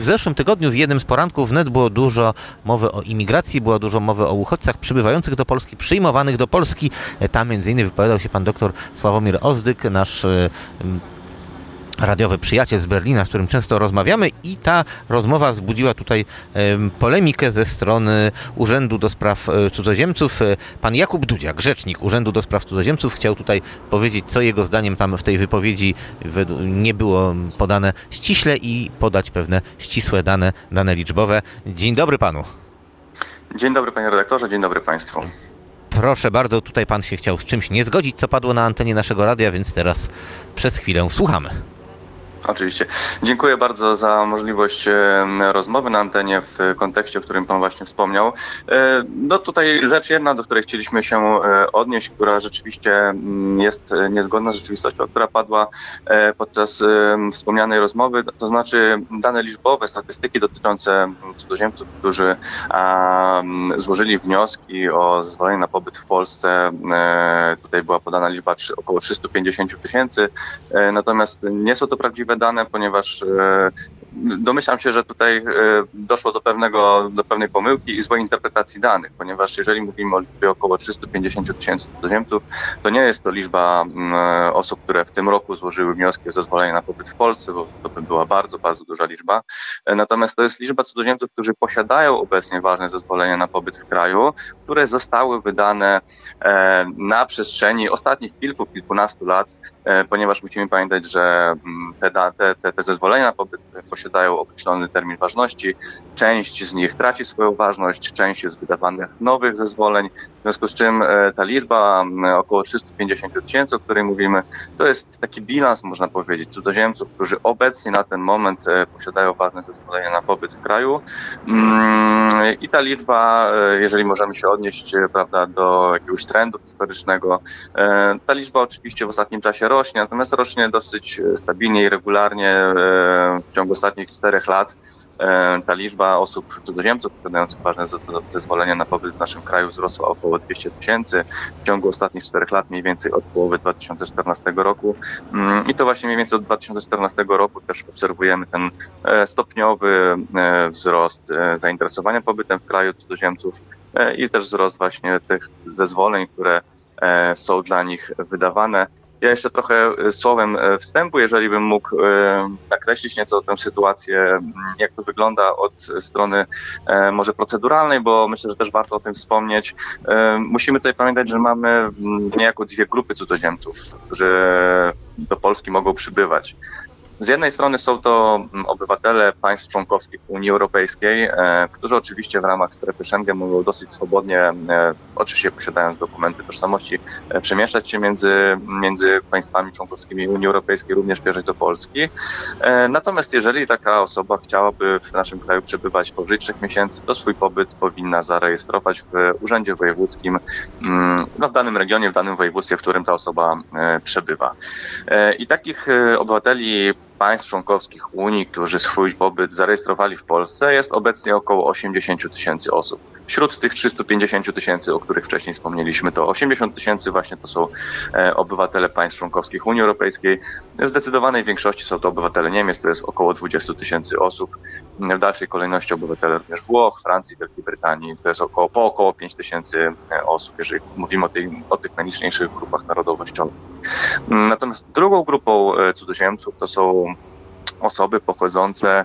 W zeszłym tygodniu w jednym z poranków wnet było dużo mowy o imigracji, było dużo mowy o uchodźcach przybywających do Polski, przyjmowanych do Polski. Tam między innymi wypowiadał się pan doktor Sławomir Ozdyk, nasz radiowy przyjaciel z Berlina, z którym często rozmawiamy, i ta rozmowa wzbudziła tutaj polemikę ze strony Urzędu do Spraw Cudzoziemców. Pan Jakub Dudziak, rzecznik Urzędu do Spraw Cudzoziemców, chciał tutaj powiedzieć, co jego zdaniem tam w tej wypowiedzi nie było podane ściśle i podać pewne ścisłe dane liczbowe. Dzień dobry panu. Dzień dobry panie redaktorze, dzień dobry państwu. Proszę bardzo, tutaj pan się chciał z czymś nie zgodzić, co padło na antenie naszego radia, więc teraz przez chwilę słuchamy. Oczywiście. Dziękuję bardzo za możliwość rozmowy na antenie w kontekście, o którym pan właśnie wspomniał. No tutaj rzecz jedna, do której chcieliśmy się odnieść, która rzeczywiście jest niezgodna z rzeczywistością, która padła podczas wspomnianej rozmowy, to znaczy dane liczbowe, statystyki dotyczące cudzoziemców, którzy złożyli wnioski o zezwolenie na pobyt w Polsce. Tutaj była podana liczba około 350 000, natomiast nie są to prawdziwe dane, ponieważ domyślam się, że tutaj doszło do pewnej pomyłki i złej interpretacji danych, ponieważ jeżeli mówimy o liczbie około 350 000 cudzoziemców, to nie jest to liczba osób, które w tym roku złożyły wnioski o zezwolenie na pobyt w Polsce, bo to by była bardzo, bardzo duża liczba. Natomiast to jest liczba cudzoziemców, którzy posiadają obecnie ważne zezwolenie na pobyt w kraju, które zostały wydane na przestrzeni ostatnich kilkunastu lat, ponieważ musimy pamiętać, że te zezwolenia na pobyt posiadają określony termin ważności. Część z nich traci swoją ważność, część jest wydawanych nowych zezwoleń, w związku z czym ta liczba około 350 000, o której mówimy, to jest taki bilans, można powiedzieć, cudzoziemców, którzy obecnie na ten moment posiadają ważne zezwolenia na pobyt w kraju. I ta liczba, jeżeli możemy się odnieść, prawda, do jakiegoś trendu historycznego, ta liczba oczywiście w ostatnim czasie rośnie, natomiast rośnie dosyć stabilnie i regularnie w ciągu ostatnich 4 lat. Ta liczba osób, cudzoziemców posiadających ważne zezwolenia na pobyt w naszym kraju wzrosła około 200 000 w ciągu ostatnich 4 lat, mniej więcej od połowy 2014 roku. I to właśnie mniej więcej od 2014 roku też obserwujemy ten stopniowy wzrost zainteresowania pobytem w kraju cudzoziemców i też wzrost właśnie tych zezwoleń, które są dla nich wydawane. Ja jeszcze trochę słowem wstępu, jeżeli bym mógł nakreślić nieco tę sytuację, jak to wygląda od strony może proceduralnej, bo myślę, że też warto o tym wspomnieć. Musimy tutaj pamiętać, że mamy niejako 2 grupy cudzoziemców, którzy do Polski mogą przybywać. Z jednej strony są to obywatele państw członkowskich Unii Europejskiej, którzy oczywiście w ramach strefy Schengen mogą dosyć swobodnie, oczywiście posiadając dokumenty tożsamości, przemieszczać się między państwami członkowskimi Unii Europejskiej, również wjeżdżać do Polski. Natomiast jeżeli taka osoba chciałaby w naszym kraju przebywać powyżej 3 miesięcy, to swój pobyt powinna zarejestrować w urzędzie wojewódzkim w danym regionie, w danym województwie, w którym ta osoba przebywa. I takich obywateli państw członkowskich Unii, którzy swój pobyt zarejestrowali w Polsce, jest obecnie około 80 000 osób. Wśród tych 350 000, o których wcześniej wspomnieliśmy, to 80 000 właśnie to są obywatele państw członkowskich Unii Europejskiej. W zdecydowanej większości są to obywatele Niemiec, to jest około 20 000 osób. W dalszej kolejności obywatele również Włoch, Francji, Wielkiej Brytanii, to jest około 5 000 osób, jeżeli mówimy o tych najliczniejszych grupach narodowościowych. Natomiast drugą grupą cudzoziemców to są osoby pochodzące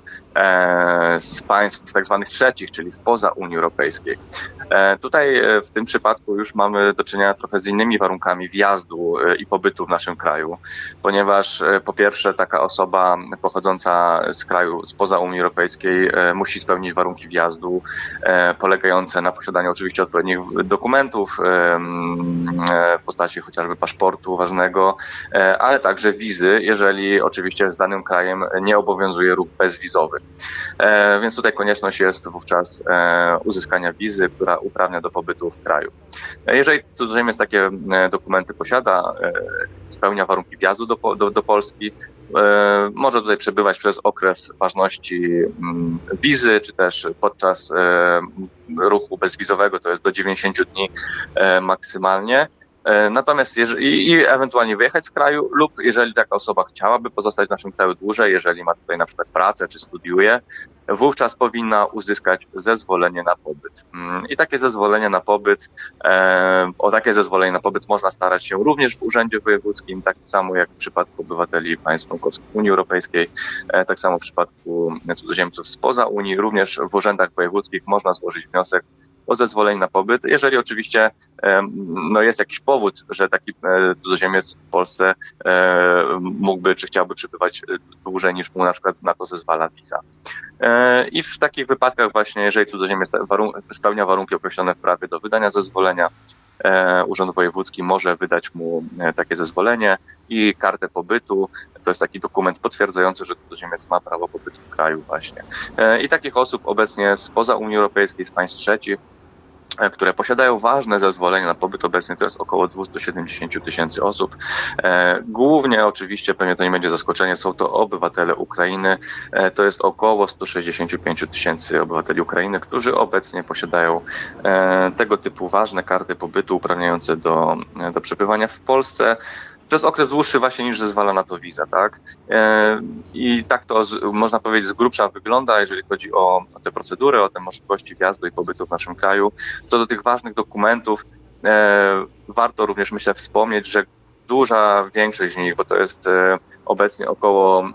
z państw tak zwanych trzecich, czyli spoza Unii Europejskiej. Tutaj w tym przypadku już mamy do czynienia trochę z innymi warunkami wjazdu i pobytu w naszym kraju, ponieważ po pierwsze taka osoba pochodząca z kraju spoza Unii Europejskiej musi spełnić warunki wjazdu polegające na posiadaniu oczywiście odpowiednich dokumentów w postaci chociażby paszportu ważnego, ale także wizy, jeżeli oczywiście z danym krajem nie obowiązuje ruch bezwizowy. Więc tutaj konieczność jest wówczas uzyskania wizy, która uprawnia do pobytu w kraju. Jeżeli cudzoziemiec takie dokumenty posiada, spełnia warunki wjazdu do Polski, może tutaj przebywać przez okres ważności wizy, czy też podczas ruchu bezwizowego, to jest do 90 dni maksymalnie. Natomiast i ewentualnie wyjechać z kraju lub jeżeli taka osoba chciałaby pozostać w naszym kraju dłużej, jeżeli ma tutaj na przykład pracę czy studiuje, wówczas powinna uzyskać zezwolenie na pobyt. I takie zezwolenie na pobyt, o takie zezwolenie na pobyt można starać się również w Urzędzie Wojewódzkim, tak samo jak w przypadku obywateli państw członkowskich Unii Europejskiej, tak samo w przypadku cudzoziemców spoza Unii, również w urzędach wojewódzkich można złożyć wniosek o zezwolenie na pobyt, jeżeli oczywiście jest jakiś powód, że taki cudzoziemiec w Polsce mógłby czy chciałby przebywać dłużej niż mu na przykład na to zezwala wiza. I w takich wypadkach właśnie, jeżeli cudzoziemiec spełnia warunki określone w prawie do wydania zezwolenia, Urząd Wojewódzki może wydać mu takie zezwolenie i kartę pobytu. To jest taki dokument potwierdzający, że cudzoziemiec ma prawo pobytu w kraju właśnie. I takich osób obecnie spoza Unii Europejskiej, z państw trzecich, które posiadają ważne zezwolenia na pobyt, obecnie to jest około 270 tysięcy osób. Głównie oczywiście, pewnie to nie będzie zaskoczenie, są to obywatele Ukrainy. To jest około 165 tysięcy obywateli Ukrainy, którzy obecnie posiadają tego typu ważne karty pobytu uprawniające do przebywania w Polsce przez okres dłuższy właśnie niż zezwala na to wiza, tak? I tak to można powiedzieć z grubsza wygląda, jeżeli chodzi o te procedury, o te możliwości wjazdu i pobytu w naszym kraju. Co do tych ważnych dokumentów, warto również, myślę, wspomnieć, że duża większość z nich, bo to jest obecnie około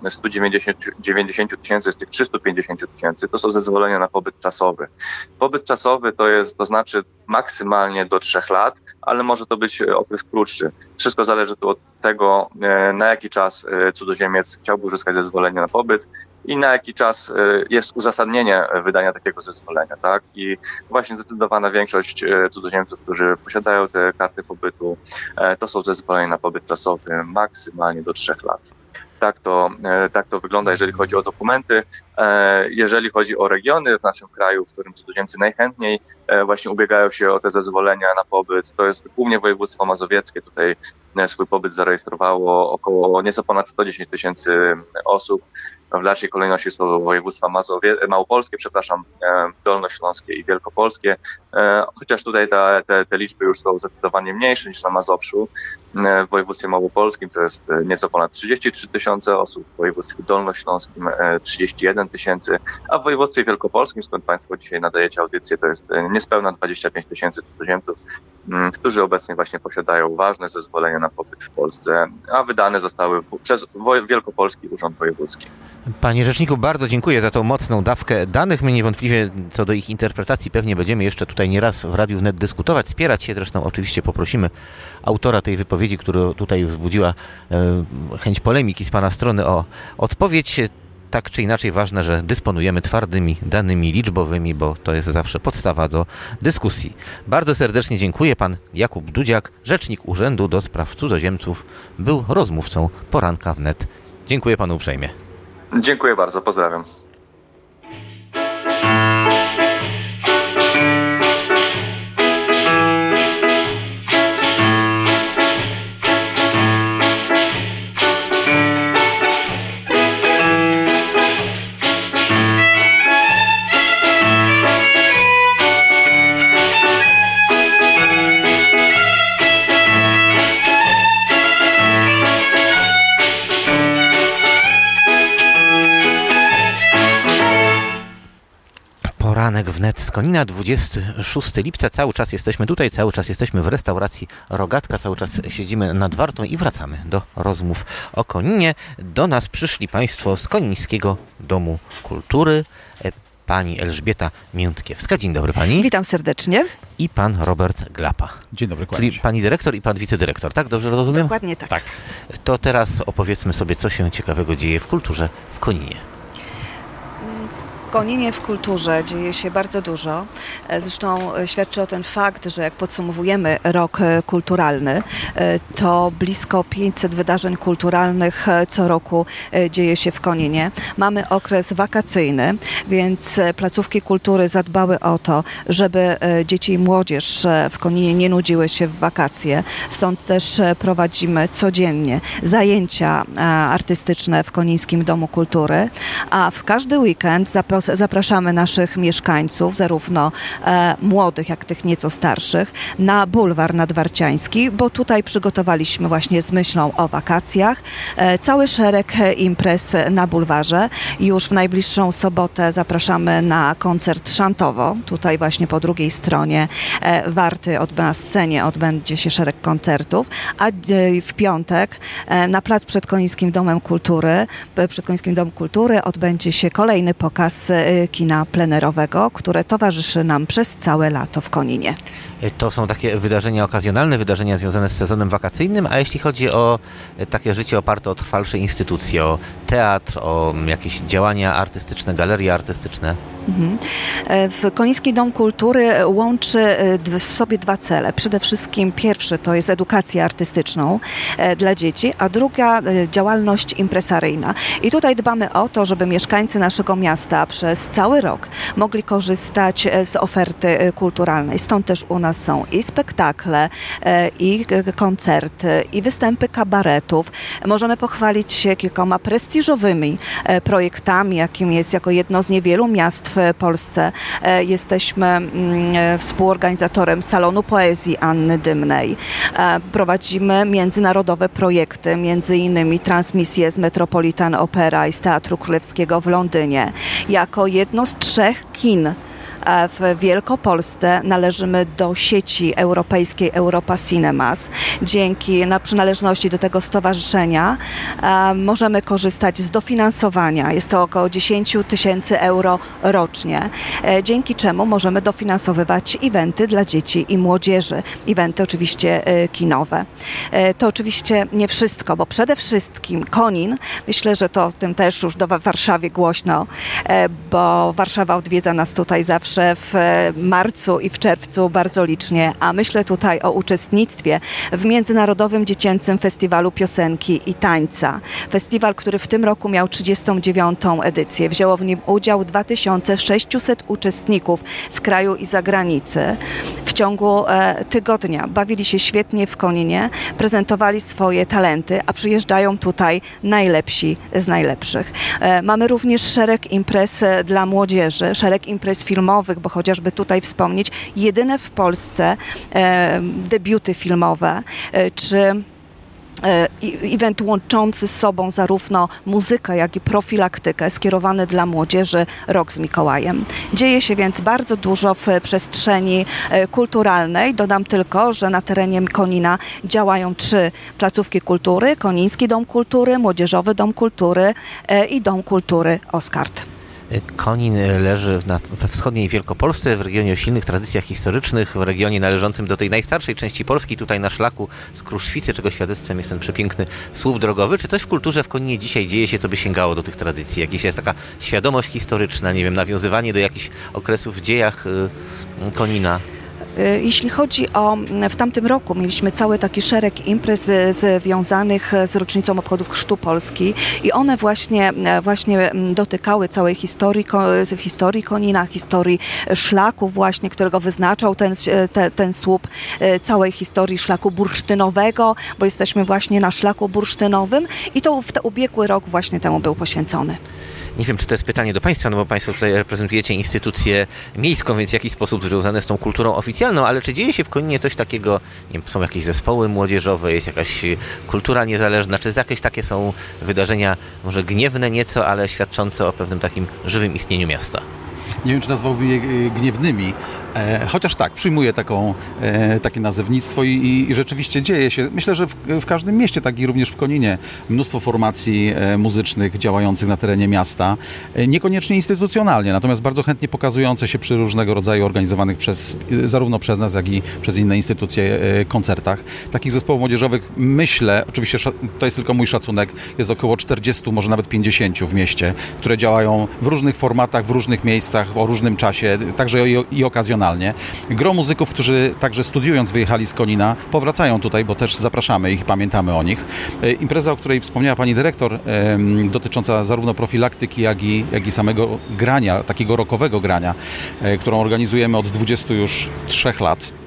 190 tysięcy z tych 350 tysięcy, to są zezwolenia na pobyt czasowy. Pobyt czasowy to znaczy maksymalnie do 3 lat, ale może to być okres krótszy. Wszystko zależy tu od tego, na jaki czas cudzoziemiec chciałby uzyskać zezwolenie na pobyt i na jaki czas jest uzasadnienie wydania takiego zezwolenia, tak? I właśnie zdecydowana większość cudzoziemców, którzy posiadają te karty pobytu, to są zezwolenia na pobyt czasowy maksymalnie do 3 lat. Tak to wygląda, jeżeli chodzi o dokumenty. Jeżeli chodzi o regiony w naszym kraju, w którym cudzoziemcy najchętniej właśnie ubiegają się o te zezwolenia na pobyt, to jest głównie województwo mazowieckie. Tutaj swój pobyt zarejestrowało około nieco ponad 110 tysięcy osób. W dalszej kolejności są województwa małopolskie, dolnośląskie i wielkopolskie, chociaż tutaj te liczby już są zdecydowanie mniejsze niż na Mazowszu. W województwie małopolskim to jest nieco ponad 33 tysiące osób, w województwie dolnośląskim 31 tysięcy, a w województwie wielkopolskim, skąd Państwo dzisiaj nadajecie audycję, to jest niespełna 25 tysięcy cudzoziemców, którzy obecnie właśnie posiadają ważne zezwolenia na pobyt w Polsce, a wydane zostały przez Wielkopolski Urząd Wojewódzki. Panie Rzeczniku, bardzo dziękuję za tą mocną dawkę danych. My niewątpliwie co do ich interpretacji pewnie będziemy jeszcze tutaj nieraz w Radiu Wnet dyskutować, spierać się. Zresztą oczywiście poprosimy autora tej wypowiedzi, która tutaj wzbudziła chęć polemiki z Pana strony, o odpowiedź. Tak czy inaczej ważne, że dysponujemy twardymi danymi liczbowymi, bo to jest zawsze podstawa do dyskusji. Bardzo serdecznie dziękuję. Pan Jakub Dudziak, rzecznik Urzędu do Spraw Cudzoziemców, był rozmówcą Poranka Wnet. Dziękuję panu uprzejmie. Dziękuję bardzo, pozdrawiam. Poranek Wnet z Konina, 26 lipca. Cały czas jesteśmy tutaj, cały czas jesteśmy w restauracji Rogatka, cały czas siedzimy nad Wartą i wracamy do rozmów o Koninie. Do nas przyszli Państwo z Konińskiego Domu Kultury. Pani Elżbieta Miętkiewska. Dzień dobry pani. Witam serdecznie. I pan Robert Glapa. Dzień dobry, kłaniam Czyli się. pani dyrektor i pan wicedyrektor, tak? Dobrze rozumiem? Dokładnie tak. Tak. To teraz opowiedzmy sobie, co się ciekawego dzieje w kulturze w Koninie. W Koninie w kulturze dzieje się bardzo dużo. Zresztą świadczy o ten fakt, że jak podsumowujemy rok kulturalny, to blisko 500 wydarzeń kulturalnych co roku dzieje się w Koninie. Mamy okres wakacyjny, więc placówki kultury zadbały o to, żeby dzieci i młodzież w Koninie nie nudziły się w wakacje. Stąd też prowadzimy codziennie zajęcia artystyczne w Konińskim Domu Kultury, a w każdy weekend weekend zapraszamy naszych mieszkańców, zarówno młodych, jak tych nieco starszych, na bulwar nadwarciański, bo tutaj przygotowaliśmy właśnie z myślą o wakacjach cały szereg imprez na bulwarze. Już w najbliższą sobotę zapraszamy na koncert Szantowo. Tutaj właśnie po drugiej stronie Warty na scenie odbędzie się szereg koncertów, a w piątek na plac przed Konińskim Domem Kultury odbędzie się kolejny pokaz kina plenerowego, które towarzyszy nam przez całe lato w Koninie. To są takie wydarzenia okazjonalne, wydarzenia związane z sezonem wakacyjnym, a jeśli chodzi o takie życie oparte o trwalsze instytucje, o teatr, o jakieś działania artystyczne, galerie artystyczne? Koniński Dom Kultury łączy w sobie dwa cele. Przede wszystkim pierwszy to jest edukacja artystyczną dla dzieci, a druga działalność impresaryjna. I tutaj dbamy o to, żeby mieszkańcy naszego miasta przez cały rok mogli korzystać z oferty kulturalnej. Stąd też u nas są i spektakle, i koncerty, i występy kabaretów. Możemy pochwalić się kilkoma prestiżowymi projektami, jakim jest jako jedno z niewielu miast w Polsce. Jesteśmy współorganizatorem Salonu Poezji Anny Dymnej. Prowadzimy międzynarodowe projekty, między innymi transmisje z Metropolitan Opera i z Teatru Królewskiego w Londynie. Jako jedno z 3 kin w Wielkopolsce należymy do sieci europejskiej Europa Cinemas. Dzięki przynależności do tego stowarzyszenia możemy korzystać z dofinansowania. Jest to około 10 000 euro rocznie, dzięki czemu możemy dofinansowywać eventy dla dzieci i młodzieży. Eventy oczywiście kinowe. To oczywiście nie wszystko, bo przede wszystkim Konin, myślę, że to o tym też już w Warszawie głośno, bo Warszawa odwiedza nas tutaj zawsze w marcu i w czerwcu bardzo licznie, a myślę tutaj o uczestnictwie w Międzynarodowym Dziecięcym Festiwalu Piosenki i Tańca. Festiwal, który w tym roku miał 39. edycję. Wzięło w nim udział 2600 uczestników z kraju i zagranicy. W ciągu tygodnia bawili się świetnie w Koninie, prezentowali swoje talenty, a przyjeżdżają tutaj najlepsi z najlepszych. Mamy również szereg imprez dla młodzieży, szereg imprez filmowych, bo chociażby tutaj wspomnieć jedyne w Polsce debiuty filmowe, czy event łączący z sobą zarówno muzykę, jak i profilaktykę skierowany dla młodzieży Rok z Mikołajem. Dzieje się więc bardzo dużo w przestrzeni kulturalnej. Dodam tylko, że na terenie Konina działają 3 placówki kultury: Koniński Dom Kultury, Młodzieżowy Dom Kultury i Dom Kultury Oskard. Konin leży we wschodniej Wielkopolsce, w regionie o silnych tradycjach historycznych, w regionie należącym do tej najstarszej części Polski, tutaj na szlaku z Kruszwicy, czego świadectwem jest ten przepiękny słup drogowy. Czy coś w kulturze w Koninie dzisiaj dzieje się, co by sięgało do tych tradycji? Jakaś jest taka świadomość historyczna, nie wiem, nawiązywanie do jakichś okresów w dziejach Konina? Jeśli chodzi o, w tamtym roku mieliśmy cały taki szereg imprez związanych z rocznicą obchodów Chrztu Polski i one właśnie dotykały całej historii Konina, historii szlaku właśnie, którego wyznaczał ten słup, całej historii szlaku bursztynowego, bo jesteśmy właśnie na szlaku bursztynowym i to w ubiegły rok właśnie temu był poświęcony. Nie wiem, czy to jest pytanie do Państwa, no bo Państwo tutaj reprezentujecie instytucję miejską, więc w jakiś sposób związane z tą kulturą oficjalną, ale czy dzieje się w Koninie coś takiego, nie wiem, są jakieś zespoły młodzieżowe, jest jakaś kultura niezależna, czy jakieś takie są wydarzenia, może gniewne nieco, ale świadczące o pewnym takim żywym istnieniu miasta? Nie wiem, czy nazwałbym je gniewnymi, chociaż tak, przyjmuję takie nazewnictwo i rzeczywiście dzieje się. Myślę, że w każdym mieście, tak i również w Koninie, mnóstwo formacji muzycznych działających na terenie miasta, niekoniecznie instytucjonalnie, natomiast bardzo chętnie pokazujące się przy różnego rodzaju organizowanych zarówno przez nas, jak i przez inne instytucje koncertach. Takich zespołów młodzieżowych, myślę, oczywiście to jest tylko mój szacunek, jest około 40, może nawet 50 w mieście, które działają w różnych formatach, w różnych miejscach, o różnym czasie, także i okazjonalnie. Gro muzyków, którzy także studiując wyjechali z Konina, powracają tutaj, bo też zapraszamy ich i pamiętamy o nich. Impreza, o której wspomniała pani dyrektor, dotycząca zarówno profilaktyki, jak i samego grania, takiego rockowego grania, którą organizujemy od 23 lat.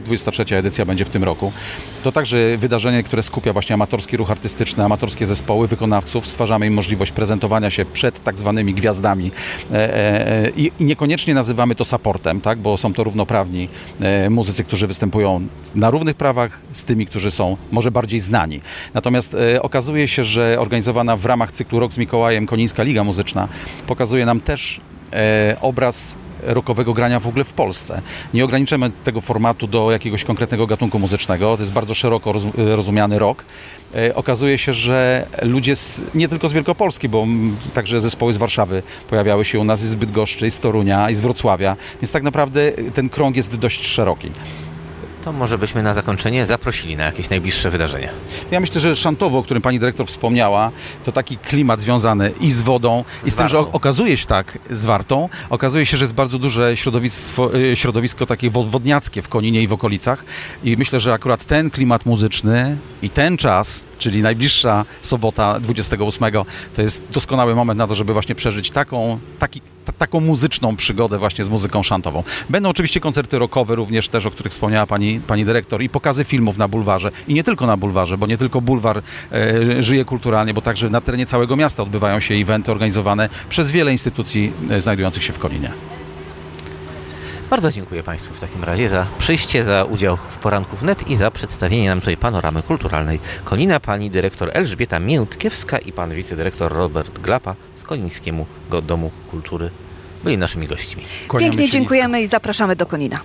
23. edycja będzie w tym roku. To także wydarzenie, które skupia właśnie amatorski ruch artystyczny, amatorskie zespoły, wykonawców. Stwarzamy im możliwość prezentowania się przed tak zwanymi gwiazdami i niekoniecznie nazywamy to supportem, tak? Bo są to równoprawni muzycy, którzy występują na równych prawach z tymi, którzy są może bardziej znani. Natomiast okazuje się, że organizowana w ramach cyklu Rok z Mikołajem Konińska Liga Muzyczna pokazuje nam też obraz rockowego grania w ogóle w Polsce. Nie ograniczamy tego formatu do jakiegoś konkretnego gatunku muzycznego. To jest bardzo szeroko rozumiany rock. Okazuje się, że ludzie nie tylko z Wielkopolski, bo także zespoły z Warszawy pojawiały się u nas, i z Bydgoszczy, i z Torunia, i z Wrocławia. Więc tak naprawdę ten krąg jest dość szeroki. To może byśmy na zakończenie zaprosili na jakieś najbliższe wydarzenia. Ja myślę, że Szantowo, o którym pani dyrektor wspomniała, to taki klimat związany i z wodą, i z tym, że okazuje się z Wartą, okazuje się, że jest bardzo duże środowisko takie wodniackie w Koninie i w okolicach. I myślę, że akurat ten klimat muzyczny i ten czas, czyli najbliższa sobota 28, to jest doskonały moment na to, żeby właśnie przeżyć taką muzyczną przygodę właśnie z muzyką szantową. Będą oczywiście koncerty rockowe również też, o których wspomniała pani dyrektor, i pokazy filmów na bulwarze. I nie tylko na bulwarze, bo nie tylko bulwar żyje kulturalnie, bo także na terenie całego miasta odbywają się eventy organizowane przez wiele instytucji znajdujących się w Koninie. Bardzo dziękuję Państwu w takim razie za przyjście, za udział w Poranku Wnet i za przedstawienie nam tutaj panoramy kulturalnej Konina. Pani dyrektor Elżbieta Miętkiewska i pan wicedyrektor Robert Glapa z Konińskiego Domu Kultury byli naszymi gośćmi. Pięknie dziękujemy i zapraszamy do Konina.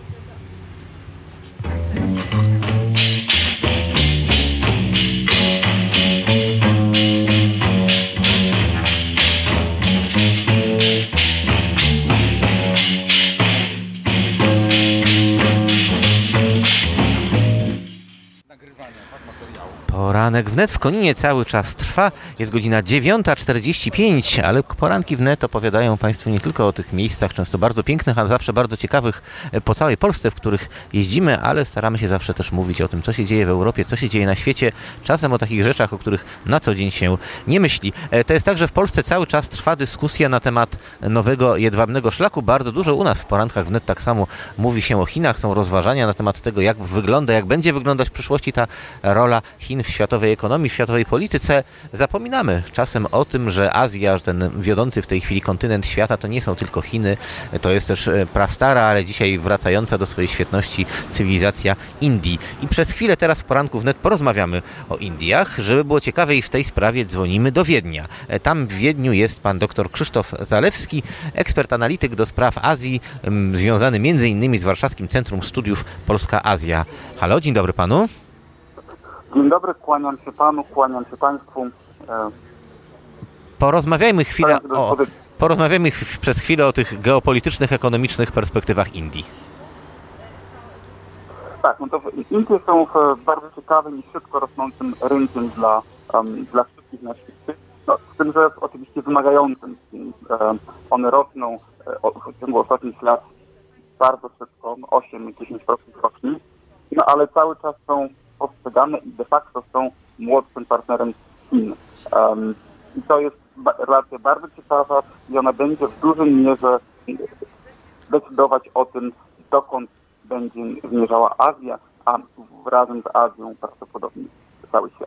Poranek Wnet w Koninie cały czas trwa. Jest godzina 9:45, ale poranki Wnet opowiadają Państwu nie tylko o tych miejscach, często bardzo pięknych, a zawsze bardzo ciekawych po całej Polsce, w których jeździmy, ale staramy się zawsze też mówić o tym, co się dzieje w Europie, co się dzieje na świecie, czasem o takich rzeczach, o których na co dzień się nie myśli. To jest tak, że w Polsce cały czas trwa dyskusja na temat nowego jedwabnego szlaku. Bardzo dużo u nas w Porankach Wnet tak samo mówi się o Chinach, są rozważania na temat tego, jak będzie wyglądać w przyszłości ta rola Chin w światowej ekonomii, w światowej polityce. Zapominamy czasem o tym, że Azja, ten wiodący w tej chwili kontynent świata, to nie są tylko Chiny, to jest też prastara, ale dzisiaj wracająca do swojej świetności cywilizacja Indii. I przez chwilę teraz w Poranku Wnet porozmawiamy o Indiach. Żeby było ciekawiej, w tej sprawie dzwonimy do Wiednia. Tam w Wiedniu jest pan dr Krzysztof Zalewski, ekspert analityk do spraw Azji, związany m.in. z Warszawskim Centrum Studiów Polska-Azja. Halo, dzień dobry panu. Dzień dobry, kłaniam się panu, kłaniam się państwu. Porozmawiajmy przez chwilę o tych geopolitycznych, ekonomicznych perspektywach Indii. Tak, no to Indie są bardzo ciekawym i szybko rosnącym rynkiem dla wszystkich na świecie. No, z tym, że oczywiście wymagającym. One rosną w ciągu ostatnich lat bardzo szybko, 8-10% rocznie, no ale cały czas są postrzegane i de facto są młodszym partnerem Chin. I to jest relacja bardzo ciekawa i ona będzie w dużej mierze decydować o tym, dokąd będzie zmierzała Azja, a razem z Azją prawdopodobnie cały świat.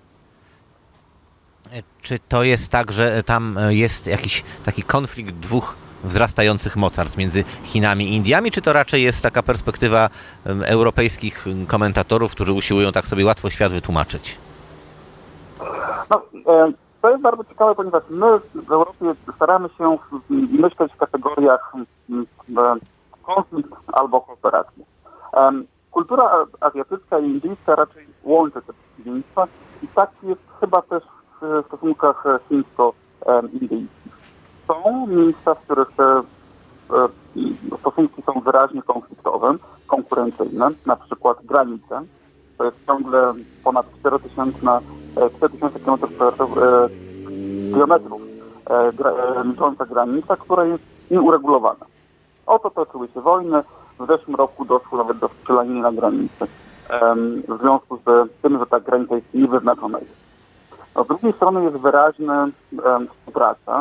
Czy to jest tak, że tam jest jakiś taki konflikt dwóch wzrastających mocarstw między Chinami i Indiami, czy to raczej jest taka perspektywa europejskich komentatorów, którzy usiłują tak sobie łatwo świat wytłumaczyć? No, to jest bardzo ciekawe, ponieważ my w Europie staramy się myśleć w kategoriach konflikt albo kooperacji. Kultura azjatycka i indyjska raczej łączy te przeciwieństwa i tak jest chyba też w stosunkach chińsko-indyjskich. Są miejsca, w których te stosunki są wyraźnie konfliktowe, konkurencyjne, na przykład granice. To jest ciągle ponad 4000 kilometrów licząca granica, która jest nieuregulowana. Oto toczyły się wojny. W zeszłym roku doszło nawet do strzelaniny na granicy. W związku z tym, że ta granica jest niewyznaczona. No, z drugiej strony jest wyraźna współpraca,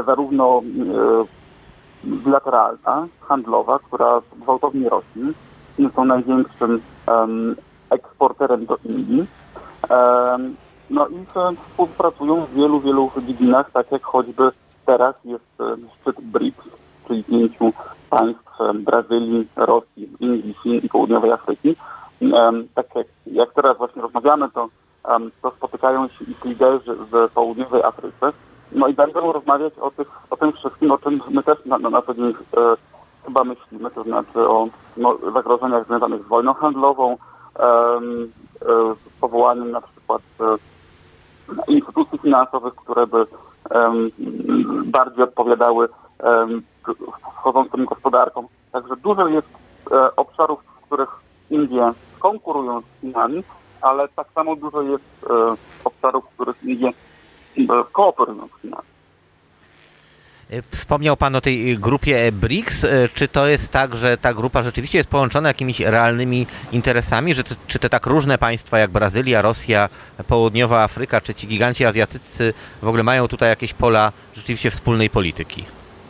zarówno bilateralna, handlowa, która gwałtownie rośnie. Chiny są największym eksporterem do Indii. No i współpracują w wielu dziedzinach, tak jak choćby teraz jest szczyt BRICS, czyli 5 państw Brazylii, Rosji, Indii, Chin i Południowej Afryki. Tak jak teraz właśnie rozmawiamy, to spotykają się ich liderzy w Południowej Afryce. No i będą rozmawiać o tym wszystkim, o czym my też na co dzień chyba myślimy, to znaczy o zagrożeniach związanych z wojną handlową, powołaniem na przykład instytucji finansowych, które by bardziej odpowiadały wchodzącym gospodarkom. Także dużo jest obszarów, w których Indie konkurują z Chinami, ale tak samo dużo jest obszarów, w których Indie kooperują z Chinami. Wspomniał Pan o tej grupie BRICS. Czy to jest tak, że ta grupa rzeczywiście jest połączona jakimiś realnymi interesami? Czy te tak różne państwa jak Brazylia, Rosja, Południowa Afryka, czy ci giganci azjatyccy w ogóle mają tutaj jakieś pola rzeczywiście wspólnej polityki?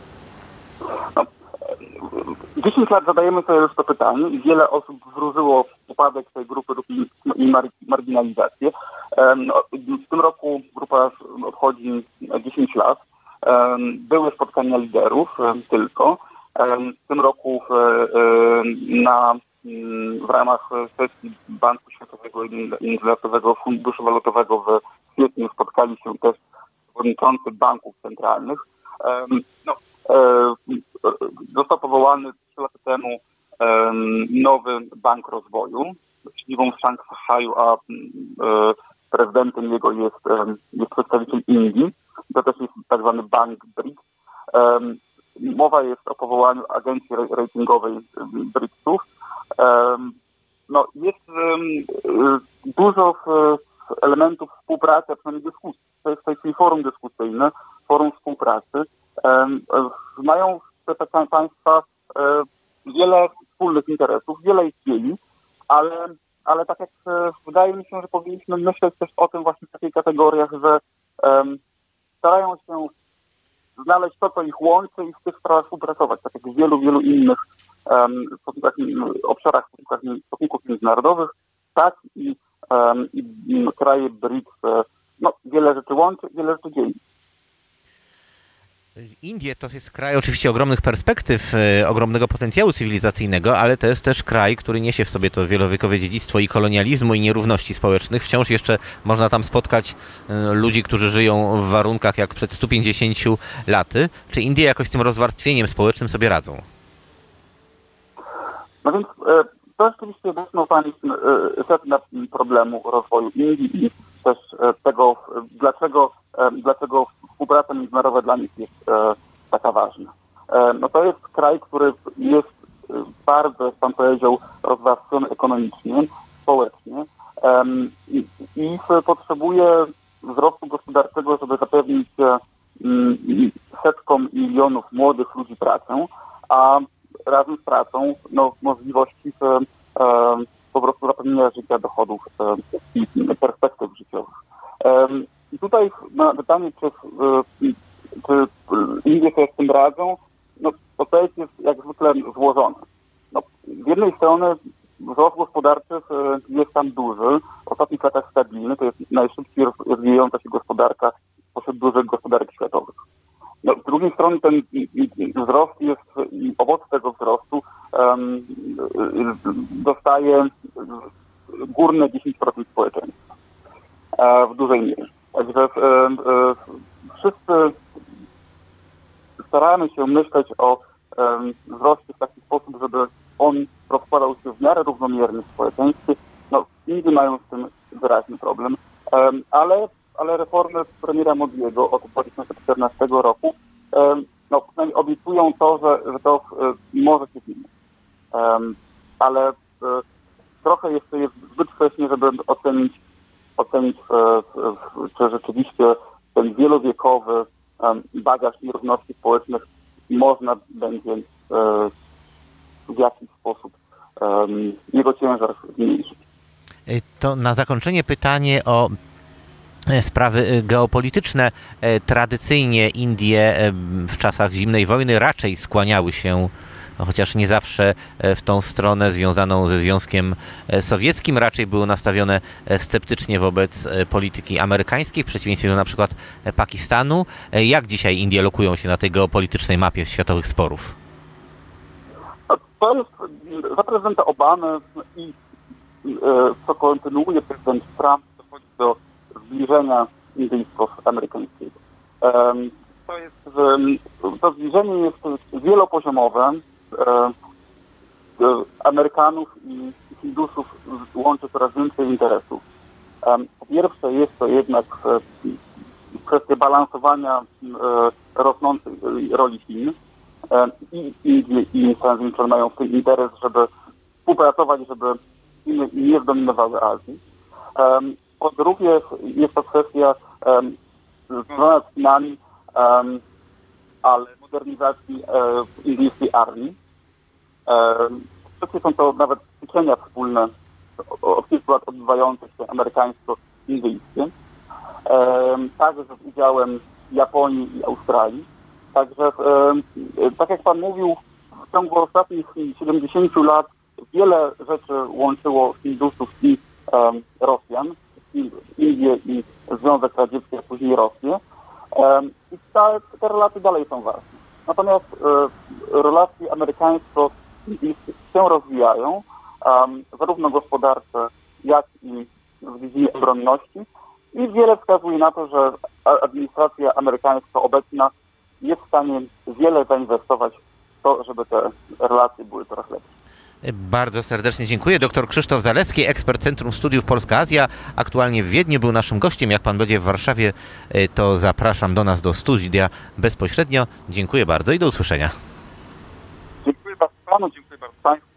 10 lat zadajemy sobie już to pytanie i wiele osób wróżyło upadek tej grupy i marginalizację. W tym roku grupa obchodzi 10 lat. Były spotkania liderów tylko. W tym roku w ramach sesji Banku Światowego i Międzynarodowego Funduszu Walutowego w kwietniu spotkali się też przewodniczący banków centralnych. Został powołany 3 lata temu nowy Bank Rozwoju z siedzibą w Szanghaju, a prezydentem jego jest przedstawiciel Indii. To też jest tak zwany Bank BRICS. Mowa jest o powołaniu agencji ratingowej BRICS-ów. Jest dużo elementów współpracy, a przynajmniej dyskusji. To jest w tej chwili forum dyskusyjne, forum współpracy. Mają te państwa wiele wspólnych interesów, wiele ich dzieli, ale tak jak wydaje mi się, że powinniśmy myśleć też o tym właśnie w takich kategoriach, że starają się znaleźć to, co ich łączy i w tych sprawach współpracować, tak jak w wielu innych obszarach stosunków międzynarodowych, tak i kraje BRICS wiele rzeczy łączy, wiele rzeczy dzieli. Indie to jest kraj oczywiście ogromnych perspektyw, ogromnego potencjału cywilizacyjnego, ale to jest też kraj, który niesie w sobie to wielowiekowe dziedzictwo i kolonializmu, i nierówności społecznych. Wciąż jeszcze można tam spotkać ludzi, którzy żyją w warunkach jak przed 150 laty. Czy Indie jakoś z tym rozwarstwieniem społecznym sobie radzą? No więc to rzeczywiście mocno sedna problemu rozwoju Indii i też tego, dlaczego współpraca międzynarodowa dla nich jest taka ważna. To jest kraj, który jest bardzo, jak pan powiedział, rozwarstwiony ekonomicznie, społecznie i potrzebuje wzrostu gospodarczego, żeby zapewnić setkom milionów młodych ludzi pracę, a razem z pracą możliwości po prostu zapewnienia życia, dochodów i perspektyw życiowych. I tutaj na pytanie, czy Indie sobie z tym radzą, odpowiedź jest jak zwykle złożona. Z jednej strony wzrost gospodarczy jest tam duży, w ostatnich latach stabilny, to jest najszybciej rozwijająca się gospodarka spośród dużych gospodarek światowych. Z drugiej strony ten wzrost jest i owoc tego wzrostu dostaje górne 10% społeczeństwa w dużej mierze. Także wszyscy staramy się myśleć o wzroście w taki sposób, żeby on rozkładał się w miarę równomiernie w społeczeństwie. Indie mają z tym wyraźny problem, ale reformy premiera Modiego od 2014 roku przynajmniej obiecują to, że to może się zmienić. Ale trochę jeszcze jest zbyt wcześnie, żeby ocenić, czy rzeczywiście ten wielowiekowy bagaż nierówności społecznych można będzie w jakiś sposób jego ciężar zmniejszyć. To na zakończenie pytanie o sprawy geopolityczne. Tradycyjnie Indie w czasach zimnej wojny raczej skłaniały się chociaż nie zawsze w tą stronę związaną ze Związkiem Sowieckim, raczej były nastawione sceptycznie wobec polityki amerykańskiej, w przeciwieństwie do na przykład Pakistanu. Jak dzisiaj Indie lokują się na tej geopolitycznej mapie światowych sporów? To jest za prezydenta Obamy i co kontynuuje prezydent Trump, dochodzi do zbliżenia indyjsko-amerykańskiego. To zbliżenie jest wielopoziomowe. Amerykanów i Hindusów łączy coraz więcej interesów. Po pierwsze jest to jednak kwestia balansowania rosnącej roli Chin. I Indie i Stany Zjednoczone mają w tym interes, żeby współpracować, żeby Chiny nie zdominowały Azji. Po drugie jest to kwestia związana z Chinami, ale modernizacji indyjskiej armii. Wszystkie są to nawet ćwiczenia wspólne od kilku lat odbywające się amerykańsko-indyjskie. Także z udziałem Japonii i Australii. Także, tak jak Pan mówił, w ciągu ostatnich 70 lat wiele rzeczy łączyło Hindusów i Rosjan, Indie i Związek Radziecki, a później Rosję. I te relacje dalej są ważne. Natomiast relacje amerykańsko-indyjskie się rozwijają, zarówno gospodarcze, jak i w dziedzinie obronności. I wiele wskazuje na to, że administracja amerykańska obecna jest w stanie wiele zainwestować w to, żeby te relacje były coraz lepsze. Bardzo serdecznie dziękuję. Dr Krzysztof Zalewski, ekspert Centrum Studiów Polska-Azja. Aktualnie w Wiedniu był naszym gościem. Jak pan będzie w Warszawie, to zapraszam do nas do studia bezpośrednio. Dziękuję bardzo i do usłyszenia. Dziękuję bardzo panu, dziękuję bardzo państwu.